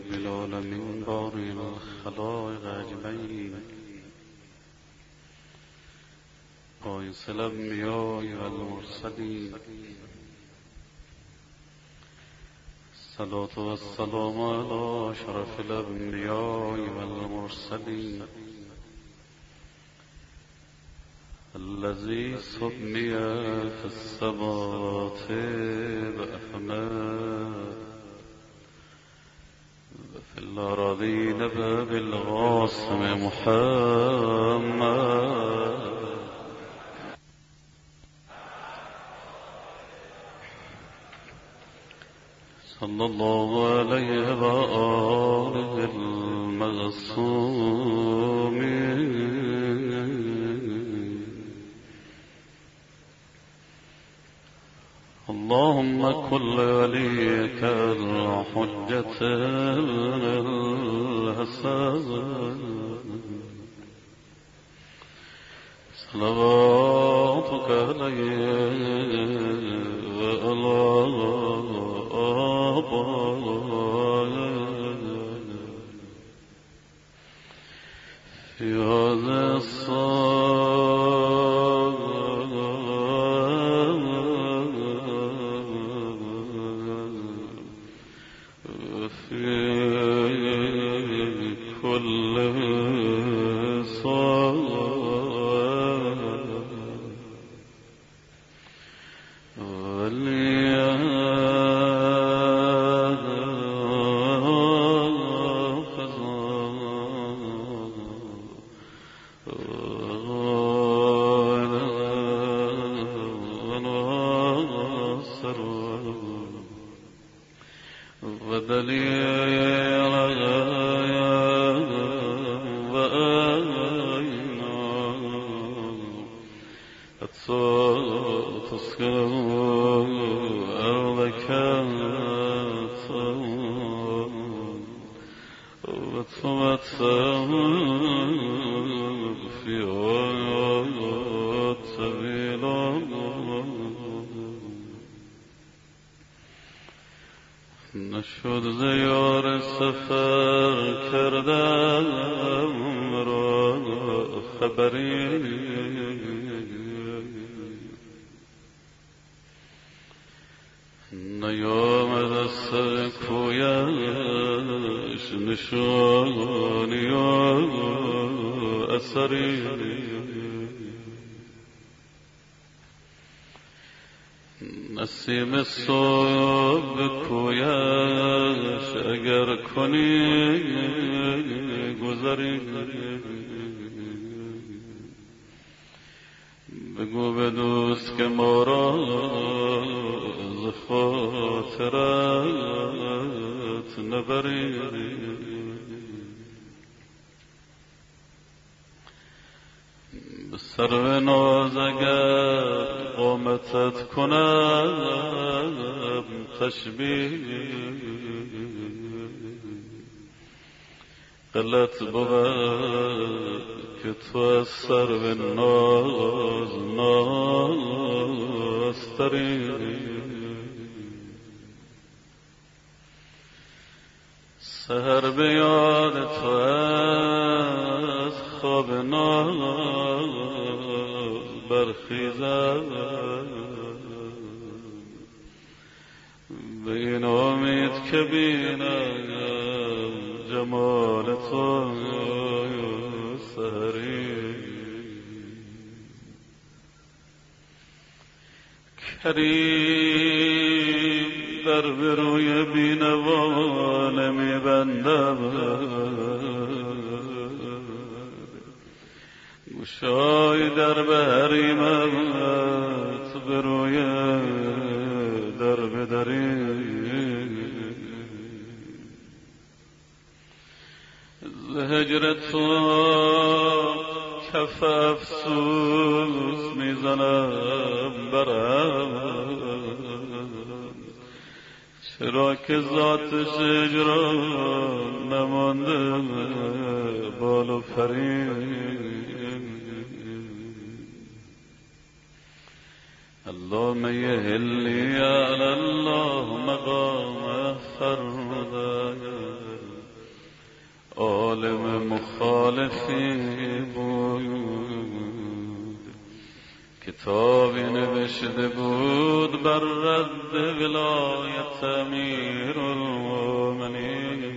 رب العالمين بارئ الخلائق أجمعين باعث الأنبياء والمرسلين الصلاة والسلام على أشرف الأنبياء والمرسلين الذي سمي في السماوات بأحمد وفي الأراضين بالقاسم محمد صلى الله عليه وآله المعصومين. اللهم كل وليك الحجة الحسن صلواتك عليه وعلى في هذا الصلاة في كل صلاة نشد زیار سفر کردم را خبری نیامد از کویش نشانی و اثری نسیم صبح کویش اگر کنی گذری بگو به دوست که ما را ز خاطرت نبری به سرو ناز اگر قامتت کنم تشبیه غلط بود که تو از سرو ناز نازتری سحر به یاد تو از خواب ناز برخیزم به این امید که بینم جمال تو سحری کریم در به روی بینوانه میبندم گشای در به حریمت به روی در بدری ز هجر تو کف افسوس میزنم برم چرا که ذاتش اجرام نمانده بال و پرید اللهم يهلي على الله مقام فردا ظالم مخالفی بود، کتابی نوشته بود بر رد ولایت امیرالمومنین.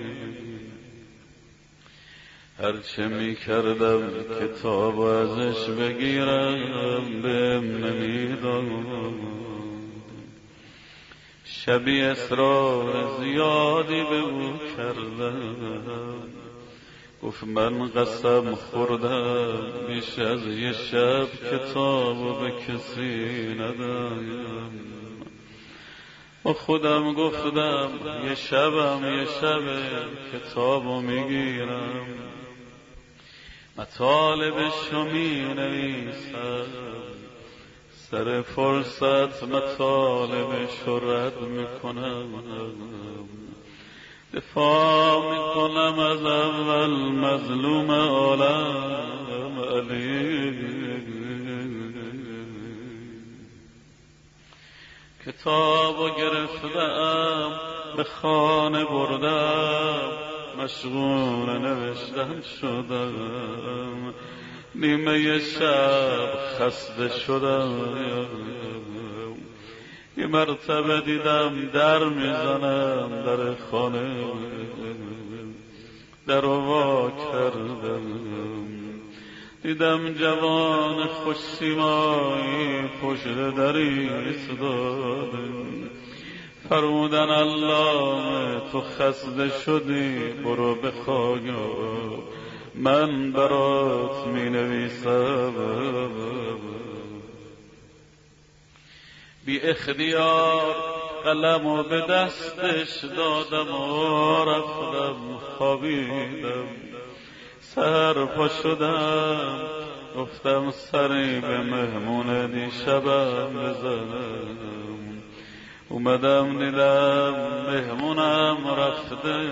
هرچه می کردم کتاب ازش بگیرم بهم نمیداد. شبی اسرار زیادی به او کردم، گفت من قسم خوردم بیش از یه شب کتابو به کسی ندایم. و خودم گفتم یه شبم یه شب کتابو میگیرم، مطالبشو می نویسم، سر فرصت مطالبشو رد میکنم، دفاع میکنم از اول مظلوم عالم علی. کتابو گرفتم به خانه بردم، مشغول نوشتن شدم، نیمه شب خسته شدم. یه مرتبه دیدم در میزنم در خانه، در وا کردم، دیدم جوان خوش سیمایی پشت در ایستاده. فرمودن الله تو خسته شدی برو به خاگا، من برات می نویسم. بی اختیار قلمو به دستش دادم و رفتم خوابیدم. سر پا شدم گفتم سری به مهمون دیشبم بزنم. اومدم دیدم مهمونم رفته،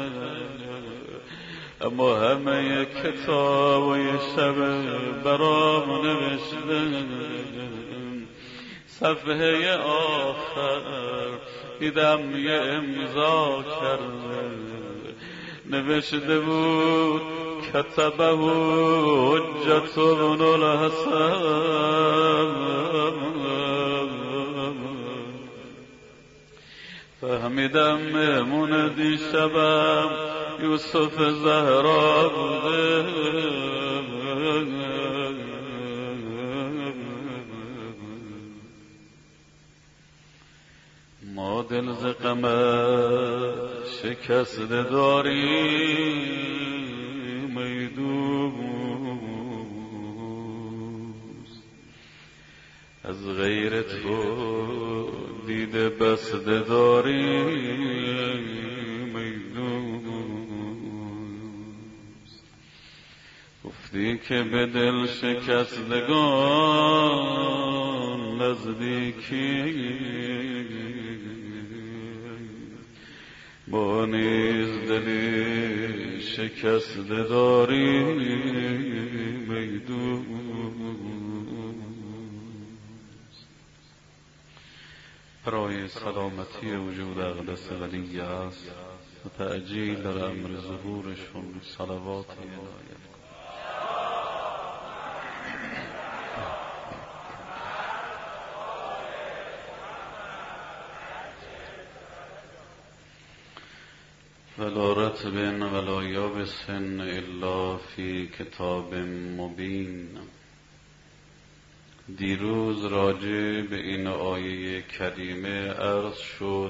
اما همه کتاب و یه شب برام نوشته. صفحه آخر دیدم یه امضا کرده، نوشته بود کتبه حجت بن الحسن. فهمیدم مهمون دیشبم یوسف زهرا بوده. ما دل ز غمت شکسته داریم ای دوست، از غیر تو دیده بسته داریم ای دوست. گفتی که به دل شکستگان نزدیکی، ما نیز دلی شکسته داریم ای دوست. برای سلامتی وجود اقدس ولی است و تعجیل در امر ظهورشون صلوات عنایت کن. ولا رطب ولا یابس الا فی کتاب مبین. دیروز راجع به این آیه کریمه عرض شد،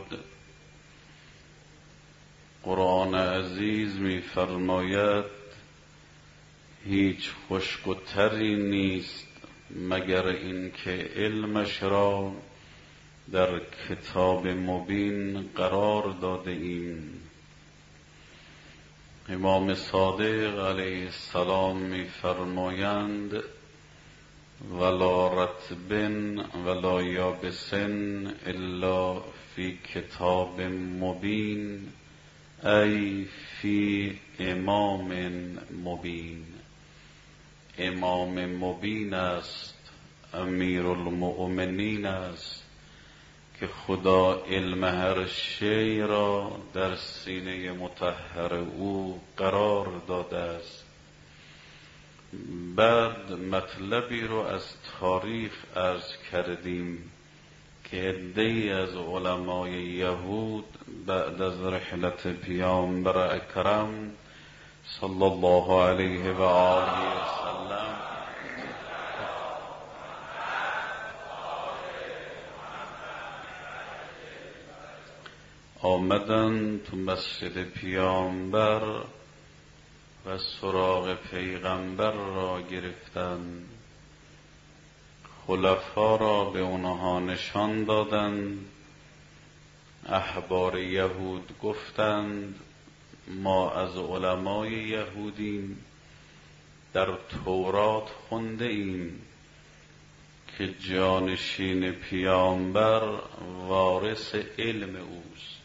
قرآن عزیز می فرماید هیچ خشک و تری نیست مگر اینکه علمش را در کتاب مبین قرار داده ایم. امام صادق علیه السلام می فرمایند ولا رطب ولا یابس الا فی کتاب مبین، ای فی امام مبین. امام مبین است، امیر المؤمنین است، که خدا علم هر شی را در سینه مطهر او قرار داده است. بعد مطلبی رو از تاریخ عرض کردیم که عده‌ای از علمای یهود بعد از رحلت پیامبر اکرم صلی الله علیه و آله و سلم آمدن تو مسجد پیامبر و سراغ پیغمبر را گرفتن. خلفا را به اونها نشان دادند. احبار یهود گفتند ما از علمای یهودیم، در تورات خونده ایم که جانشین پیامبر وارث علم اوست.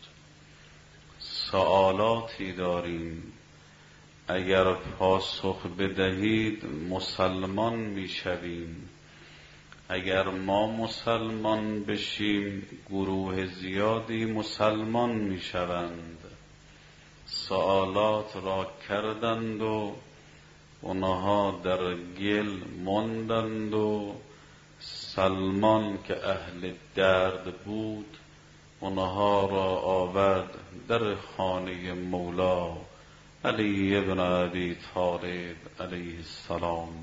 سوالاتی داریم، اگر پاسخ بدهید مسلمان میشویم، اگر ما مسلمان بشیم گروه زیادی مسلمان میشوند. سوالات را کردند و اونها در گل ماندند و سلمان که اهل درد بود اونها را آورد در خانه مولا علی ابن ابی طالب علیه السلام.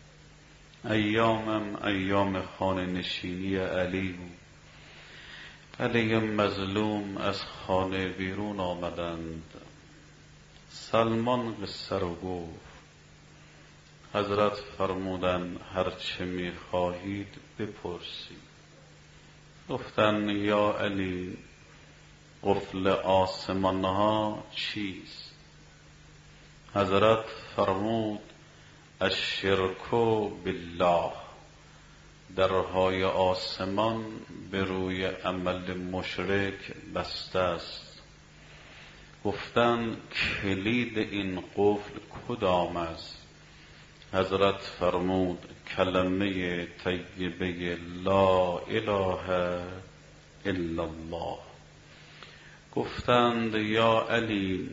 ایامم ایام خانه نشینی علی بود. علی مظلوم از خانه بیرون آمدند. سلمان قصه رو گفت. حضرت فرمودند هر چه میخواهید بپرسید. گفتند یا علی قفل آسمان ها چیست؟ حضرت فرمود الشرک بالله، درهای آسمان به روی عمل مشرک بسته است. گفتند کلید این قفل کدام است؟ حضرت فرمود کلمه طیبه لا اله الا الله. گفتند یا علی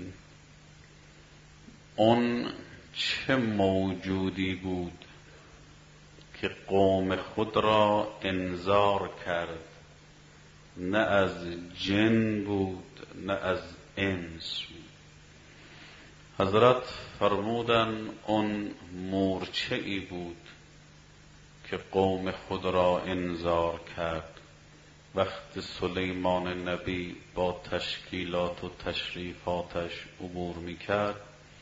اون چه موجودی بود که قوم خود را انذار کرد؟ نه از جن بود نه از انس بود. حضرت فرمودند اون مورچه ای بود که قوم خود را انذار کرد. وقت سلیمان نبی با تشکیلات و تشریفاتش عبور میکرد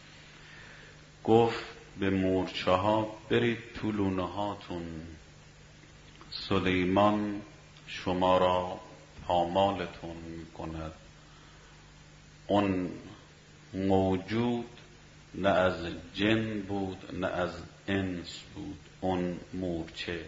گفت به مورچه ها برید تو لونه هاتون، سلیمان شما را پامالتون میکند. اون موجود نه از جن بود نه از انس بود، اون مورچه.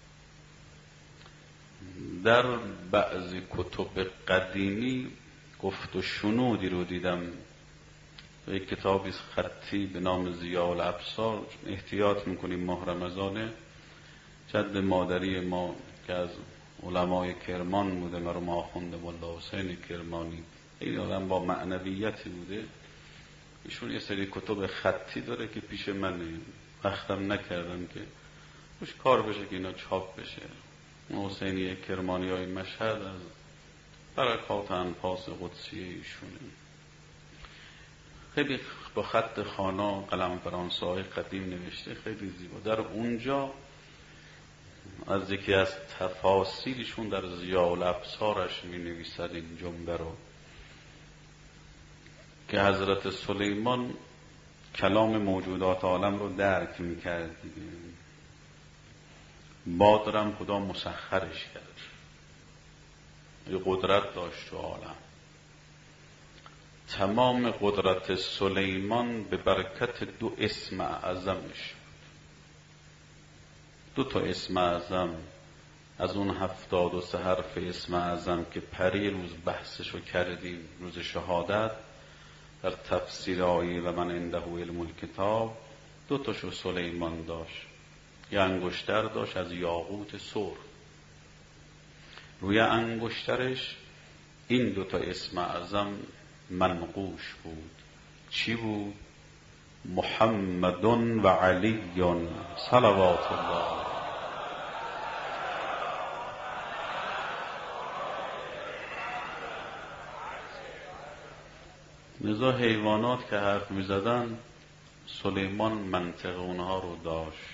در بعضی کتب قدیمی گفت و شنودی رو دیدم، یک کتابی خطی به نام ضیاء الابصار. احتیاط میکنیم ماه رمضانه. جد مادری ما که از علمای کرمان بوده، مرحوم آخوند ملا حسین کرمانی، این آدم با معنویتی بوده. ایشون یه سری کتب خطی داره که پیش منه، وقتم نکردم که روش کار بشه که اینا چاپ بشه. حسینی کرمانی های مشهد از برکات انفاس قدسیه ایشونه. خیلی با خط خانا قلم فرانسه های قدیم نوشته، خیلی زیبا. در اونجا از یکی از تفاسیرشون در ضیاء الابصارش می نویسد این جمله رو که حضرت سلیمان کلام موجودات عالم رو درک می کرد. بادرم خدا مسخرش کرد، یه قدرت داشت تو عالم. تمام قدرت سلیمان به برکت دو اسم اعظمش. دو تا اسم اعظم از اون 73 حرف اسم اعظم که پری روز بحثشو کردیم، روز شهادت در تفسیر آیه و من عنده علم الکتاب، دو تاشو سلیمان داشت. یه انگشتر داشت از یاقوت سرخ. روی انگشترش این دوتا اسم اعظم منقوش بود. چی بود؟ محمد و علی صلوات الله. لذا حیوانات که حرف می زدن سلیمان منطق اونها رو داشت.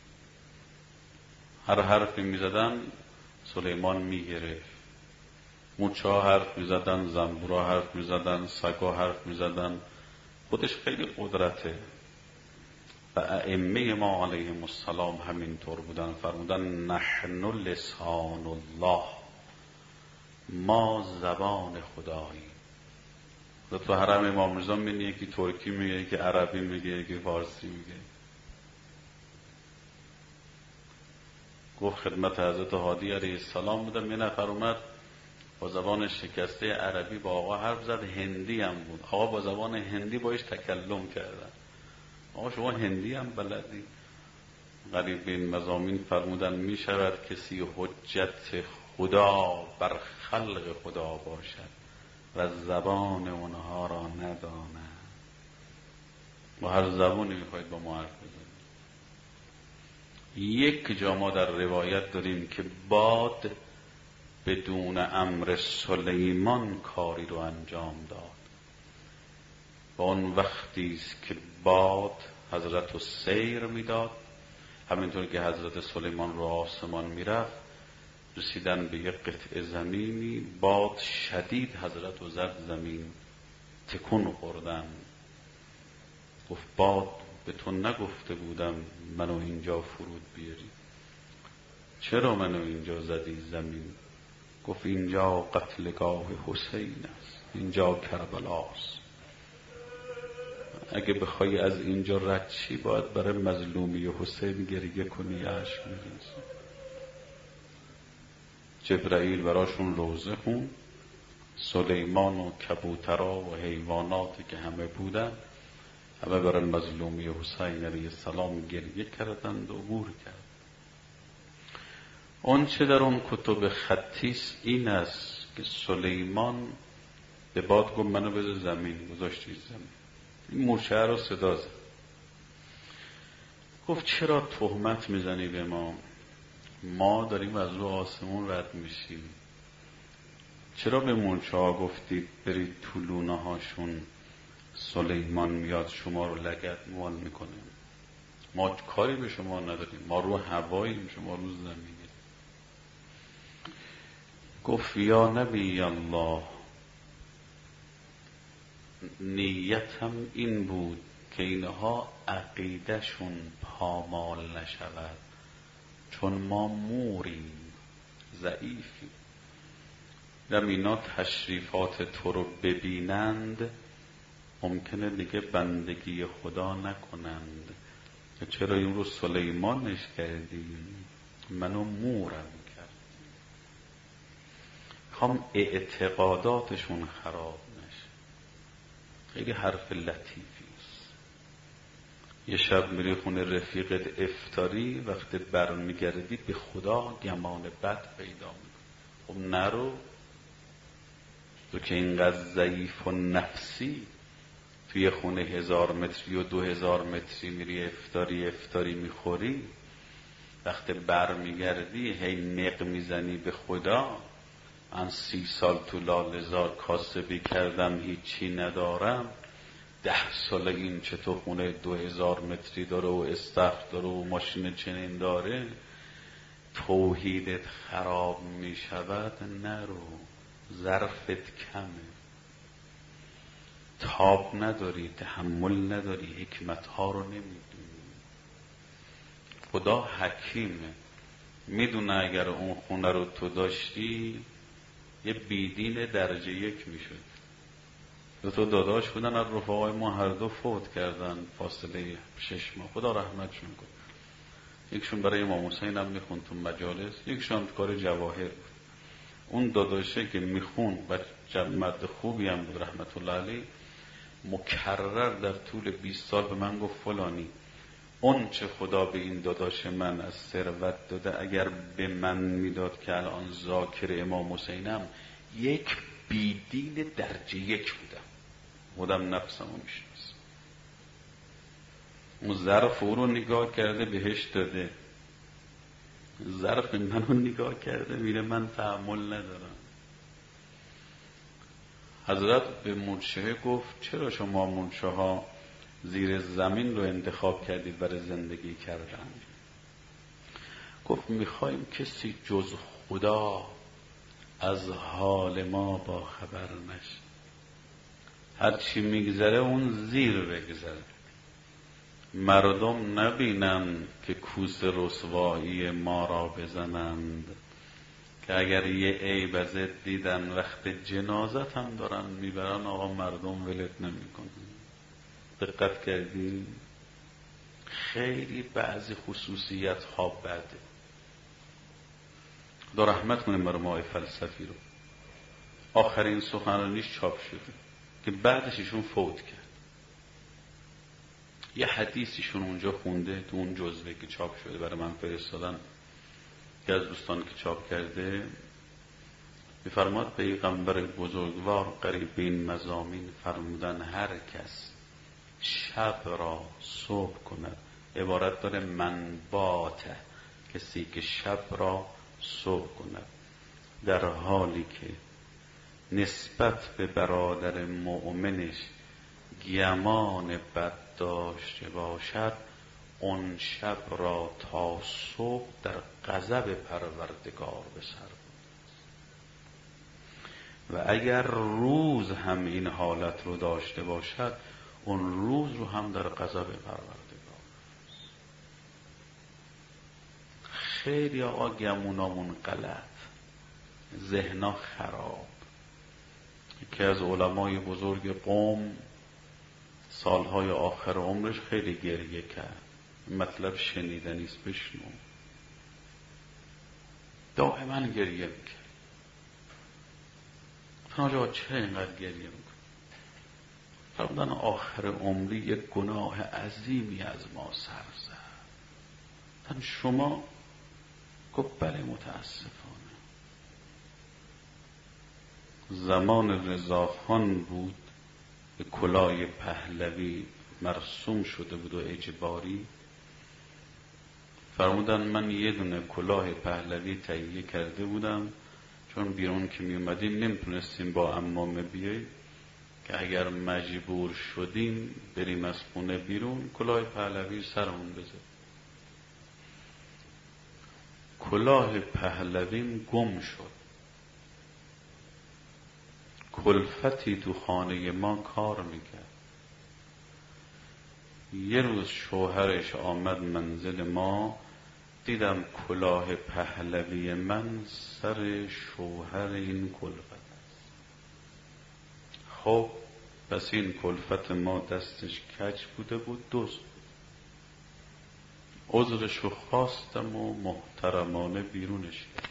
هر حرفی می زدن سلیمان می گرفت. موچا حرف می زدن، زنبورا حرف می زدن، سگا حرف می زدن. خودش خیلی قدرته. و ائمه ما علیهم السلام همینطور بودن. فرمودن نحن لسان الله، ما زبان خدایی. تو حرم امام رضا می‌بینی یکی ترکی میگه، یکی عربی میگه، یکی فارسی میگه. گفت خدمت حضرت هادی علیه السلام بودم، یه نفر اومد با زبان شکسته عربی با آقا حرف زد، هندی هم بود. آقا با زبان هندی باش تکلم کردن. آقا شما هندی هم بلدی؟ قریب به این مضامین فرمودن می شود کسی حجت خدا بر خلق خدا باشد و زبان اونها را نداند. با هر زبانی میخواید با ما حرف بزنید. یک جا ما در روایت داریم که باد بدون امر سلیمان کاری رو انجام داد. و اون وقتی است که باد حضرت رو سیر میداد، همینطور که حضرت سلیمان رو آسمان میرفت، رسیدن به یک قطعه زمینی، باد شدید حضرت رو زد زمین، تکون خوردن. گفت باد به تو نگفته بودم منو اینجا فرود بیاری؟ چرا منو اینجا زدی زمین؟ گفت اینجا قتلگاه حسین است، اینجا کربلاست. اگه بخوای از اینجا رد چی، باید برای مظلومی حسین گریه کنی، اشک میریزی. جبرائیل براشون روزه خون، سلیمان و کبوترها و حیواناتی که همه بودن، همه برای مظلومی حسین علیه السلام گریه کردند و عبور کرد. اون چه در اون کتب خطیس این است که سلیمان به باد گفت منو بذار زمین، گذاشتی زمین. این مورچه رو صدا زد. گفت چرا تهمت میزنی به ما؟ ما داریم از رو آسمون رد میشیم. چرا به مورچه ها گفتید برید تو لونه هاشون، سلیمان میاد شما رو لگد موال میکنه؟ ما کاری به شما نداریم، ما رو هواییم، شما رو زمینید. گفت یا نبی الله، نیتم این بود که اینها عقیدهشون پامال نشود، چون ما موریم، ضعیفیم. دم اینا تشریفات تو رو ببینند ممکنه دیگه بندگی خدا نکنند. چرا این رو سلیمانش کردیم؟ منو مورم کرد. هم اعتقاداتشون خراب نشه. خیلی حرف لطیفی است. یه شب میری خونه رفیقت افطاری، وقتی برمیگردی به خدا گمان بد پیدا میکنی. خب نرو، تو که اینقدر ضعیف و نفسی، توی خونه 1000 متری و 2000 متری میری افطاری میخوری، وقتی برمیگردی هی نق میزنی به خدا، من 30 سال تو لاله‌زار کاسبی کردم هیچی ندارم، 10 سال این چطور خونه 2000 متری داره و استخر داره و ماشین چنین داره، توحیدت خراب میشود. نرو، ظرفت کمه، تاب نداری، تحمل نداری، حکمت ها رو نمیدونی. خدا حکیمه، میدونه اگر اون خونه رو تو داشتی یه بیدین درجه 1 میشد. 2 داداش بودن از رفقای ما، هر دو فوت کردن فاصله 6 ماه، خدا رحمتشون کنه. یکشون برای امام حسین هم میخوند تو مجالس، یکشون تو کار جواهر بود. اون داداشه که میخوند و مرد خوبی هم بود رحمت الله علیه، مکرر در طول 20 سال به من گفت فلانی اون چه خدا به این داداش من از ثروت داده اگر به من میداد که الان ذاکر امام حسینم، یک بیدین درجه یک بودم، خودم نفسمو میشناسم. اون ظرف او رو نگاه کرده بهش داده، ظرف منو نگاه کرده میره من تحمل ندارم. حضرت به مورچه گفت چرا شما مورچه ها زیر زمین رو انتخاب کردید برای زندگی کردن؟ گفت میخوایم کسی جز خدا از حال ما با خبر نشه، هرچی میگذره اون زیر بگذره، مردم نبینن که کوس رسوایی ما را بزنند، که اگر یه عیب ازت دیدن وقت جنازت هم دارن میبرن آقا مردم ولت نمیکنن. دقت کردی؟ خیلی بعضی خصوصیت ها بده. خدا رحمت کنه مرمای فلسفی رو، آخرین سخنرانیش چاپ شده که بعدش ایشون فوت کرد. یه حدیثیشون اونجا خونده تو اون جزوه که چاپ شده برای من فرستادن که از دوستان که چاپ کرده، میفرماد پیغمبر بزرگوار قریب این مضامین فرمودن هر کس شب را صبح کند، عبارت داره منباته، کسی که شب را صبح کند در حالی که نسبت به برادر مؤمنش گمان بد داشته باشد، اون شب را تا صبح در غضب پروردگار به سر برد. و اگر روز هم این حالت رو داشته باشد، اون روز رو هم در غضب پروردگار. خیلی آقا گمونامون غلط، ذهنا خراب. یکی از علمای بزرگ قوم سالهای آخر عمرش خیلی گریه کرد، مطلب شنیدنیست، بشنو. دائما گریه میکرد. فرمودن چه اینقدر گریه میکرد؟ فرمودن آخر عمری یک گناه عظیمی از ما سر زد. شما؟ گفت بله متاسفانه. زمان رضاخان بود، به کلاه پهلوی مرسوم شده بود و اجباری. فرمودن من یه دونه کلاه پهلوی تهیه کرده بودم، چون بیرون که می اومدیم نمیتونستیم با عمامه بیاییم، که اگر مجبور شدیم بریم از خونه بیرون کلاه پهلوی سرمون بزد. کلاه پهلویم گم شد. کلفتی تو خانه ما کار میکرد. یه روز شوهرش آمد منزل ما، دیدم کلاه پهلوی من سر شوهر این کلفت است. خب پس این کلفت ما دستش کج بوده بود، دزد. عذرشو خواستم و محترمانه بیرونش کرد.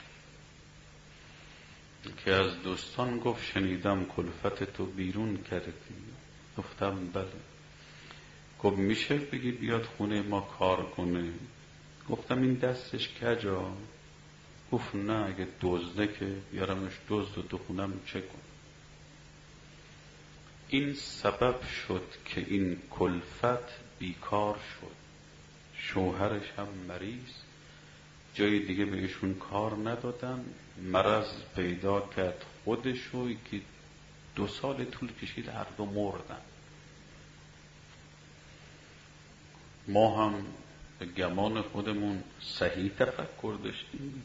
که از دوستان گفت شنیدم کلفت تو بیرون کردی. گفتم بله. گفت میشه بگی بیاد خونه ما کار کنه؟ گفتم این دستش کجا؟ گفت نه اگه دزده که بیارمش دزد و تو خونم چه کن. این سبب شد که این کلفت بیکار شد. شوهرش هم مریض، جای دیگه بهشون کار ندادن، مرض پیدا کرد خودشو که 2 سال طول کشید هر دو مردن. ما هم به گمان خودمون صحیح تفکر داشتیم.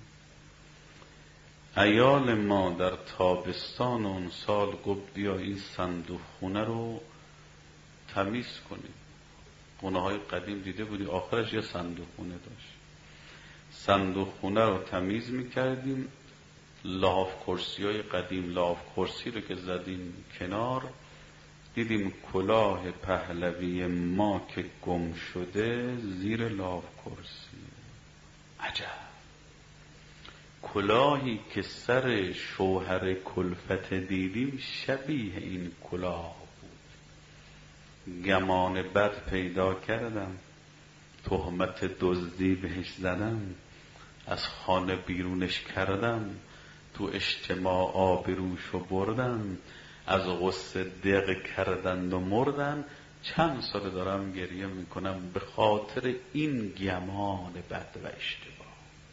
عیال ما در تابستان اون سال گفت بیا این صندوق خونه رو تمیز کنیم. خونه های قدیم دیده بودی آخرش یه صندوق خونه داشت. صندوق خونه رو تمیز میکردیم، لاف کرسی های قدیم، لاف کرسی رو که زدیم کنار، دیدیم کلاه پهلوی ما که گم شده زیر لاف کرسی. عجب. کلاهی که سر شوهر کلفت دیدیم شبیه این کلاه بود. گمان بد پیدا کردم، تهمت دزدی بهش زدم، از خانه بیرونش کردم، تو اجتماع آبروشو بردم، از غصه دق کردند و مردن. چند سال دارم گریه میکنم به خاطر این گمان بد و اشتباه.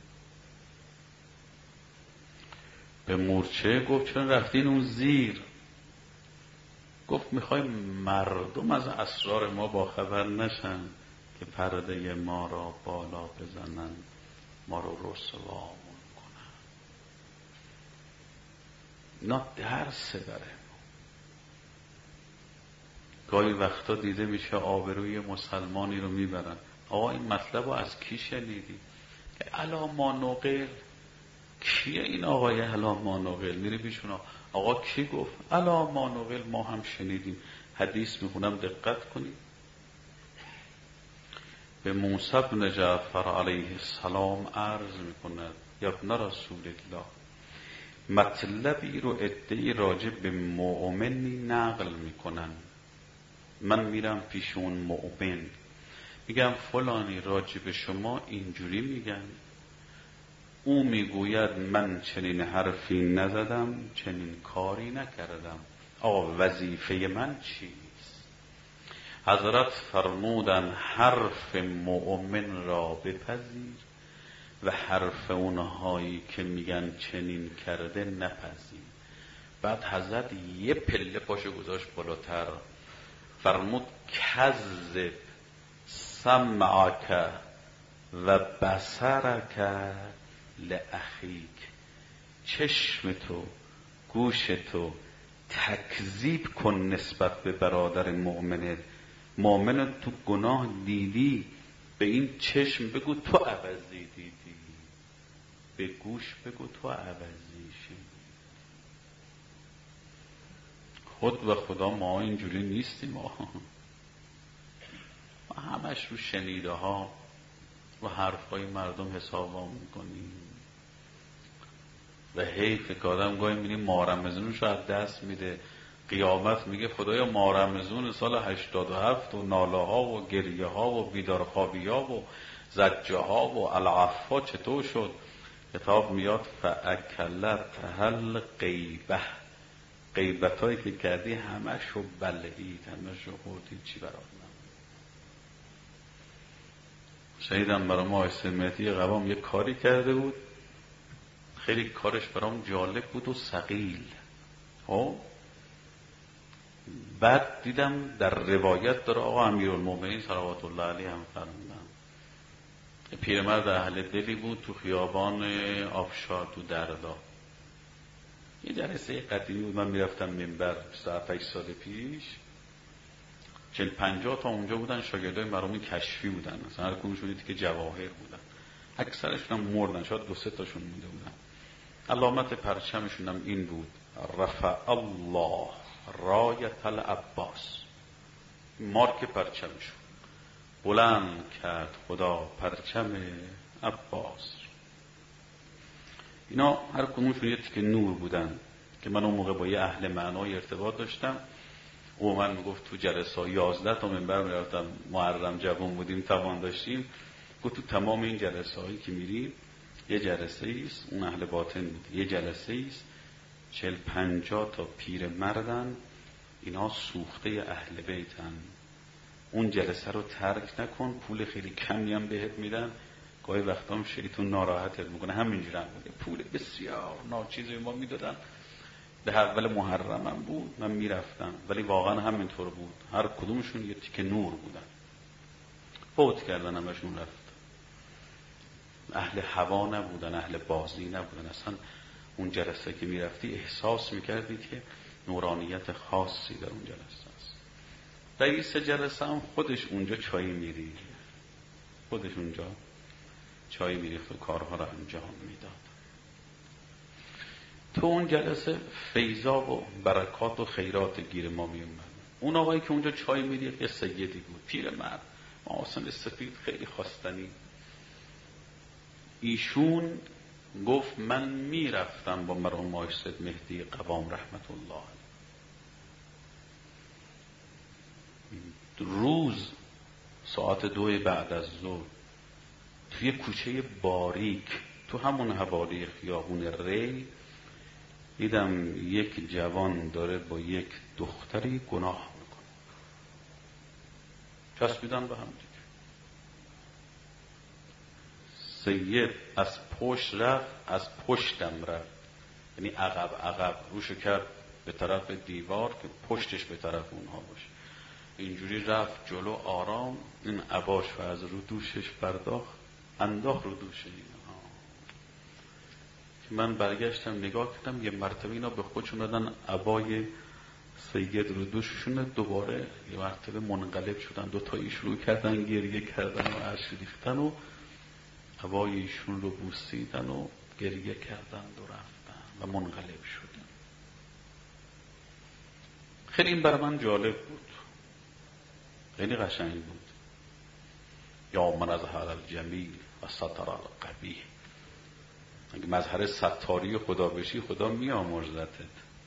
به مورچه گفت چون رفتین اون زیر؟ گفت میخوایم مردم از اسرار ما با خبر نشن که پرده ما را بالا بزنن، ما رو رسوامون کنن. اینا درسه داره. گاهی وقتا دیده میشه آبروی مسلمانی رو میبرن. آقا این مطلب رو از کی شنیدی؟ الا ما نقل. کیه این آقای الا ما نقل؟ میری پیشون آقا کی گفت؟ الا ما نقل، ما هم شنیدیم. حدیث میخونم دقت کنید. به موسی بن جعفر علیه السلام عرض میکند یا ابن رسول الله، مطلبی رو عده‌ای راجع به مؤمنی نقل میکنن. من میرم پیش اون مؤمن میگم فلانی راجع به شما اینجوری میگن. او میگوید من چنین حرفی نزدم، چنین کاری نکردم. آقا وظیفه من چیست؟ حضرت فرمودن حرف مؤمن را بپذیر و حرف اونهایی که میگن چنین کرده نپذیر. بعد حضرت یه پله پاشو گذاشت بالاتر، فرمود کذب سمعک و بصرک لاخیک. چشم تو، گوش تو تکذیب کن نسبت به برادر مؤمنت. مؤمن تو گناه دیدی، به این چشم بگو تو عوضی دیدی، به گوش بگو تو عوضی شدی. خود و خدا ما اینجوری نیستیم. ما همش رو شنیده ها و حرفای مردم حساب میکنیم و حیف که آدم گاهی میبینیم مارمزونش رو از دست میده. قیامت میگه خدایا مارمزون سال 87 و ناله ها و گریه ها و بیدارخوابی ها و زجه ها و العفا چطور شد؟ کتاب میاد فاکلت هل غیبه، غیبت هایی که کردی همش رو بلعید، همش رو خوردی، چی برات نمید. شنیدم برای ما مهدی قوام یک کاری کرده بود، خیلی کارش برام جالب بود و ثقیل. بعد دیدم در روایت داره آقا امیرالمومنین صلوات الله علیه هم فرمودن، پیرمرد اهل دلی بود تو خیابان آفشار تو دردا. یه جلسه قدیمی بود، من میرفتم منبر 7 سال پیش، 40-50 تا اونجا بودن، شاگردای مرحوم کشفی بودن، مثلا هر کدومشون که جواهر بودن، اکثرشون هم مردن، شاید 2-3 تاشون مونده بودن. علامت پرچمشون هم این بود رفع الله رایت العباس، مارک پرچمشون بلند کرد خدا پرچم عباس. اینا هر کدومشون یه تیکه نور بودن که من اون موقع با یه اهل معنای ارتباط داشتم. او من میگفت تو جلسه 11 تا منبر میرفتم، محرم جوان بودیم، توان داشتیم. گفت تو تمام این جلسه هایی که میریم یه جلسه ایست، اون اهل باطن بود، یه جلسه ایست 40-50 تا پیر مردن، اینا سوخته اهل بیتن. اون جلسه رو ترک نکن، پول خیلی کمی هم بهت میدن، گاهی وقتا هم شیطون ناراحتت میکنه. همینجوری هم بود، پول بسیار ناچیزی ما میدادن. به اول محرم هم بود، من میرفتم، ولی واقعا همینطور بود، هر کدومشون یه تیکه نور بودن. فوت کردن، همشون رفت. اهل هوا نبودن، اهل بازی نبودن. اصلا اون جلسه که میرفتی احساس میکردی که نورانیت خاصی در اون جلسه است. رئیس جلسه هم خودش اونجا چای میریخت، خودش اونجا چای میریخت و کارها رو انجام میداد. تو اون جلسه فیضا و برکات و خیرات گیر ما میومد. اون آقایی که اونجا چای میریخت یه سیدی بود، پیرمرد، محاسن سفید، خیلی خواستنی. ایشون گفت من میرفتم با مرحوم آقای سید مهدی قوام رحمت الله روز ساعت 2 بعد از ظهر توی کوچه باریک تو همون حوالی خیابون ری دیدم یک جوان داره با یک دختری گناه میکنه، چسبیدن به هم دیگه. سید از پشت رفت، از پشتم رفت، یعنی عقب روشو کرد به طرف دیوار که پشتش به طرف اونها باشه. اینجوری رفت جلو آرام، این عباش و از رو دوشش برداخت انداخت رو دوش اینها. که من برگشتم نگاه کردم، یه مرتبه اینا به خودشون دادن عبای سید رو دوششون، دوباره یه مرتبه منقلب شدن، دوتایی شروع کردن گریه کردن و اشک ریختن و عبای ایشون رو بوسیدن و گریه کردن و رفتن و منقلب شدن. خیلی این برای من جالب بود، خیلی قشنگ بود. یا من از هر الجمیل و سطر القبیح، اگه مظهر ستاری خدا بشی خدا میامرزتت.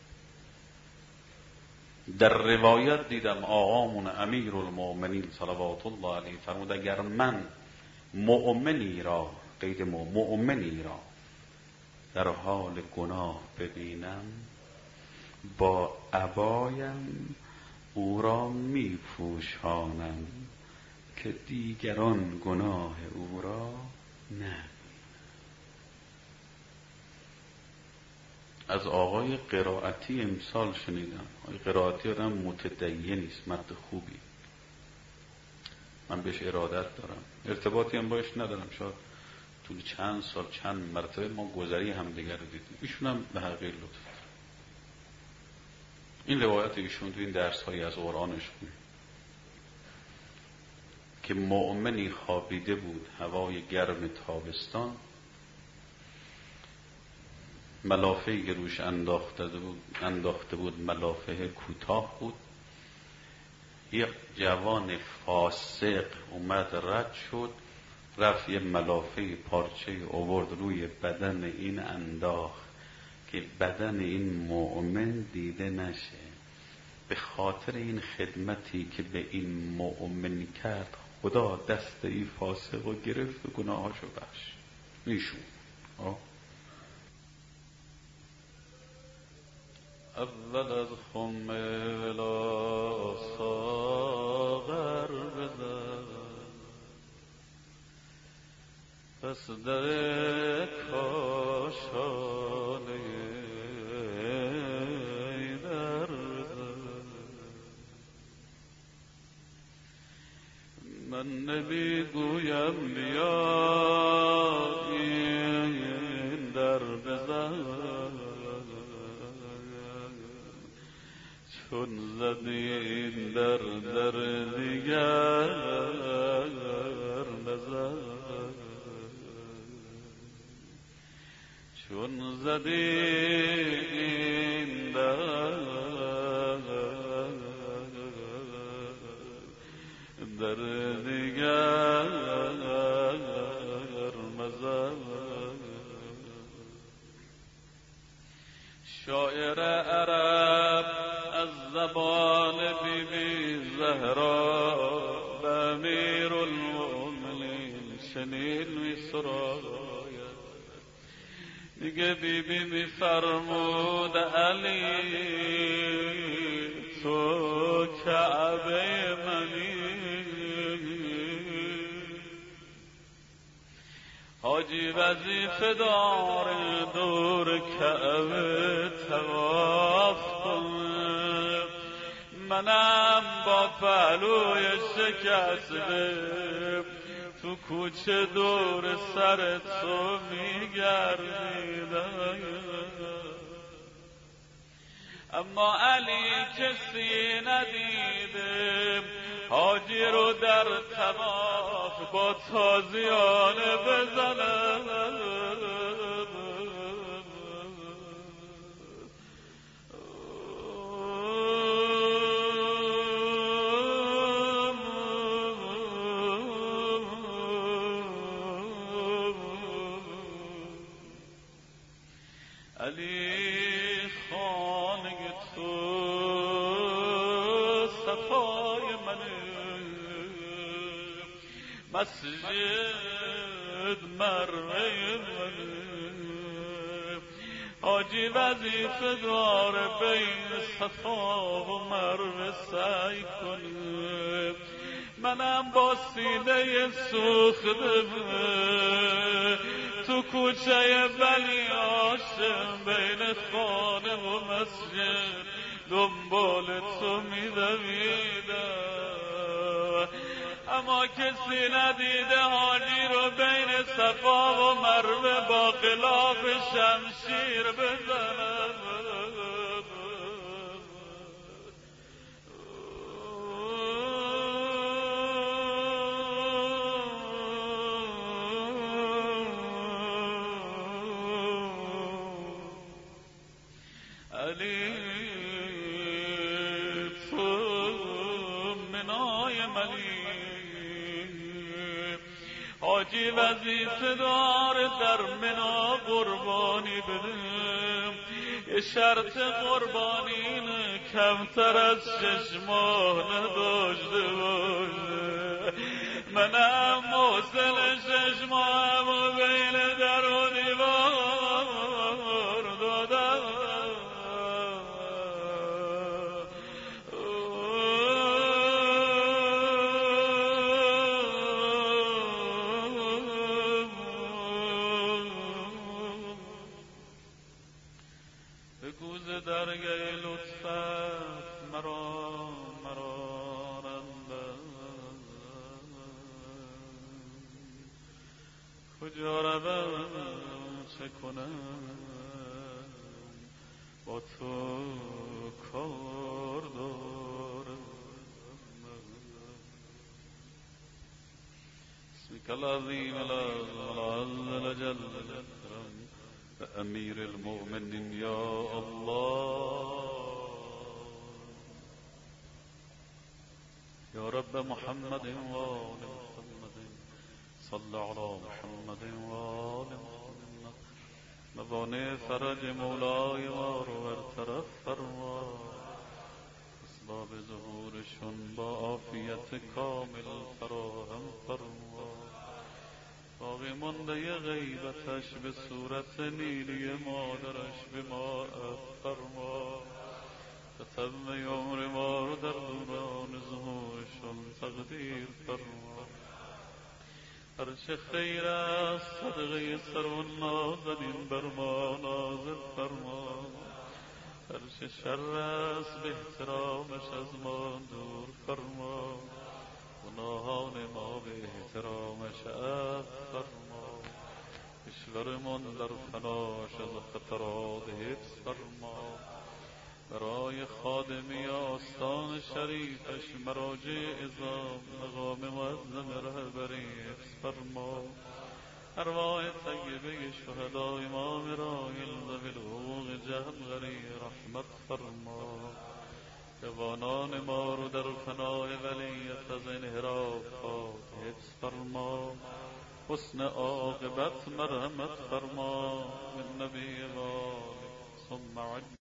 در روایت دیدم آقامون امیر المؤمنین صلوات الله علیه فرمود اگر من مؤمنی را، قید مؤمنی را در حال گناه ببینم با عبایم او را می پوشانم که دیگران گناه او را نه. از آقای قرائتی امسال شنیدم. آقای قرائتی آدم متدینی است، مرد خوبی، من بهش ارادت دارم، ارتباطی هم باش ندارم، شاید طول چند سال چند مرتبه ما گذری همدیگر رو دیدیم. ایشون هم به حقیقت لطف. این روایت ایشون تو این درس هایی از قرآنش بود که مؤمنی خوابیده بود هوای گرم تابستان، ملافه‌ای که روش انداخته بود ملافه کوتاه بود. یک جوان فاسق اومد رد شد، رفت یه ملافه پارچه آورد روی بدن این انداخت که بدن این مؤمن دیده نشه. به خاطر این خدمتی که به این مؤمن کرد خدا دست این فاسق رو گرفت و گناهاشو بخشید. ایشون اول از خم ولا ساغر بزن، پس در کاشانه در بزن. من نمیگویم بیا این در بزن، چون زدی این در دیگر نزن، چون زدی این در دیگر مزن. شاعر عرب از زبان بی بی زهرا به امیر المؤمنین شنید می سراید. دیگه بی بی می فرمود علی تو کعبه منی، حاجی وظیفه دار دور کعبه طواف کنه، منم با پهلوی شکسته تو کوچه دور سر تو میگردیدم. اما علی کسی ندیده حاجی رو در طواف با تازیانه بزنم. علی خانه تو صفای منه، مسجد مروه حاجی وظیفه داره بین صفا و مروه سعی کنه. منم با سینه سوخته تو کوچه ولی هاشم بین خانه و مسجد دنبال تو می‌دویدم، اما کسی ندیده حاجی رو بین صفا و مروه با غلاف شمشیر بزنم. علی تو منای ملی حاجی وظیفه داره در منا قربانی بده. یه شرط قربانی اینه کمتر از 6 ماه نداشته باشه. منم موصل 6 ماهم و بین در و دیوار دادم. بگوز درگه لطفت مرا رندم، کجا روم چه کنم با تو کار دارم. اسمك العظيم العظيم جل امیر المؤمنین یا الله یا رب محمد و آل محمد صل علی محمد و آل محمد. موانع فرج مولای ما رو برطرف فرما، اسباب ظهورشون با عافیت کامل فراهم فرما. باقی مانده غیبتش به صورت نیلی مادرش به ما فرما. تتم عمر ما رو در دوران ظهورشون تقدیر فرما. هرچه خیر است صدقه سرو نازنین بر ما نازل فرما. هرچه شر است به احترامش از ما دور فرما. گناهان ما به احترامش عفو فرما. کشورمان در فناش از خطرات حفظ فرما. برای خادمی آستان شریفش مراجع اعظام مقام معظم رهبری حفظ فرما. ارواح طیبه شهدای امام رایل ذوی الحقوق جهنگری رحمت فرما. جوانان ما رو در فنای ولیت از انحرافات حفظ فرما. حسن عاقبت مرحمت فرما. من نبی و آله ثم